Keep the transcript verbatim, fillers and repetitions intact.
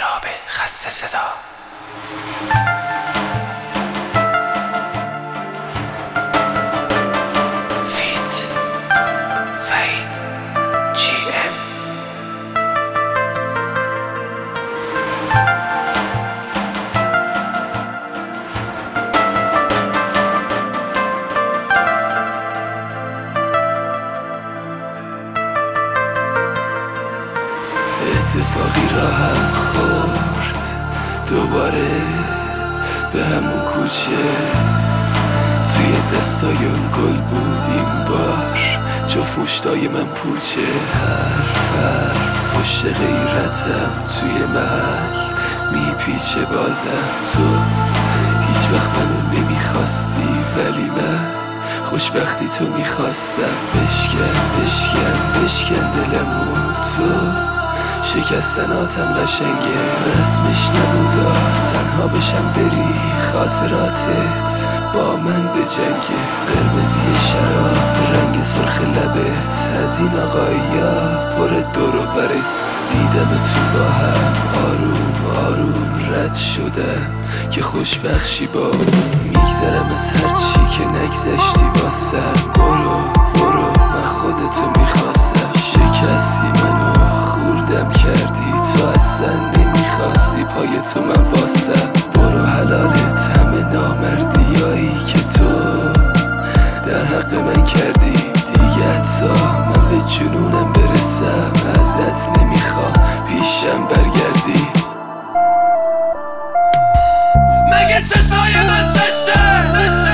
مهراب خسته صدا. فیت وحید جی ام. اتفاقی را هم خورد دوباره به همون کوچه، توی دستای اون گل بود این بار جفت مشتای من پوچه. حرف حرف پشت غیرتم توی محل میپیچه بازم. تو هیچ وقت منو نمیخواستی ولی من خوشبختی تو میخواستم. بشکن بشکن بشکن دلمو، تو شکستناتم قشنگه رسمش نبودا تنها بشم بری خاطراتت با من به جنگه. قرمزی شراب رنگ سرخ لبت از این آقایا پر دور و برت. دیدم تو با هم آروم آروم رد شدم که خوشبخشی با میگذرم از هرچی که نگذشتی واسم. برو برو من خودتو میخواستم، شکستی منو خوردم کردی تو اصلا نمیخواستی پای تو من واسم. برو حلالت همه نامردیایی که تو در حق من کردی. دیگه حتی من به جنونم برسم ازت نمیخوام پیشم برگردی. مگه چشای من چشه